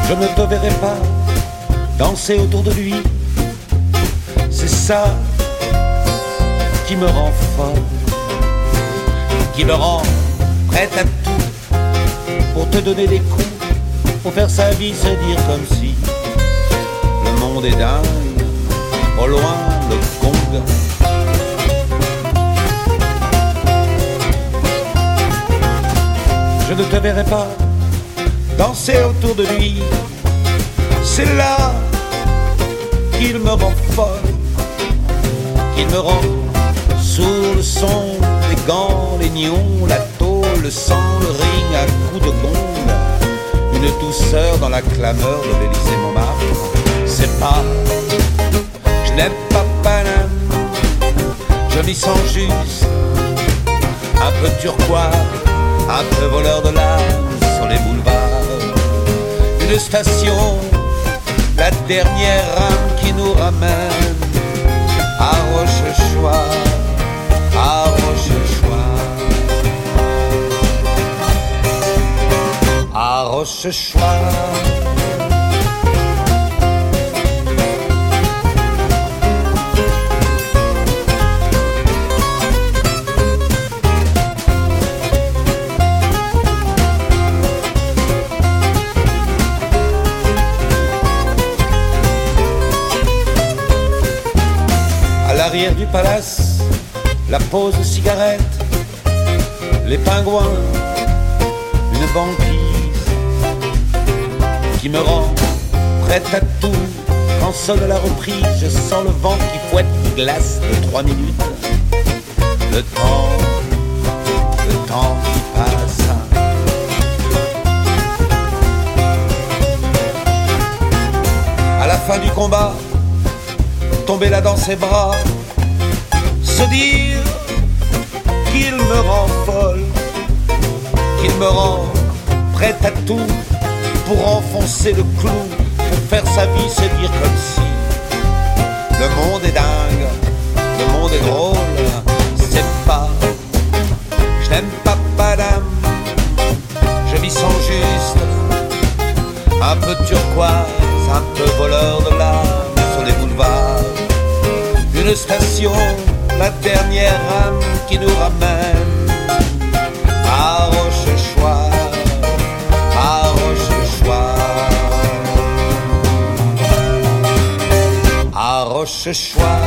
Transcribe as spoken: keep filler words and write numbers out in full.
Je ne te verrai pas danser autour de lui. C'est ça qui me rend folle, qui me rend prête à tout pour te donner des coups, pour faire sa vie, se dire comme si le monde est dingue, au loin le Congo. Je ne te verrai pas danser autour de lui. C'est là qu'il me rend folle, qu'il me rend sourd le son des gants, les nions, la tôle, le sang, le ring à coups de gong. Une douceur dans la clameur de l'Élysée Montmartre. C'est pas, je n'aime pas Paname, je m'y sens juste un peu turquoise, un peu voleur de l'âme sur les boulevards. Une station, la dernière rame qui nous ramène à Rochechouart, à Rochechouart, à Rochechouart. À l'arrière du palace, la pause cigarette, les pingouins, une banquise qui me rend prête à tout. Quand sonne la reprise, je sens le vent qui fouette, qui glace de trois minutes. Le temps, le temps qui passe. À la fin du combat, tomber là dans ses bras, se dire qu'il me rend folle, qu'il me rend prête à tout pour enfoncer le clou, pour faire sa vie, se dire comme si le monde est dingue, le monde est drôle. C'est pas, je n'aime pas Paname, je m'y sens juste un peu turquoise, un peu voleur de l'âme sur les boulevards. Une station, la dernière rame qui nous ramène à Rochechouart, à Rochechouart, à Rochechouart.